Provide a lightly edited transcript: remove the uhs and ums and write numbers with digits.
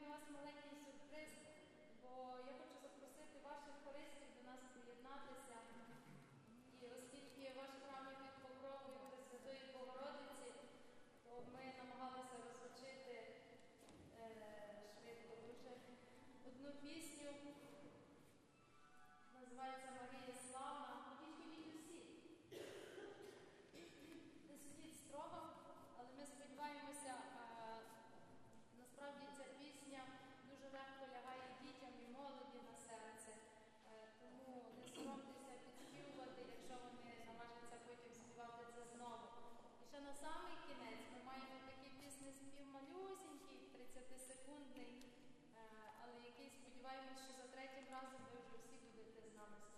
для вас маленький сюрприз, бо я хочу запросити ваших хористів до нас приєднатися. І оскільки ваш храм є під покровою Пресвятої Богородиці, то ми намагалися розучити швидко дуже одну пісню. Називається «Марія славна». Ходіть усі. Не судіть строго, але ми сподіваємося, насправді ця пісня дуже легко лягає дітям і молоді на серце. Тому не соромтеся підспівувати, якщо вони наважаться потім співати це знову. І ще на самий кінець ми маємо такий пісний спів малюсінький, 30-секундний, але який, сподіваємось, що за третім разом ви вже всі будете з нами співати.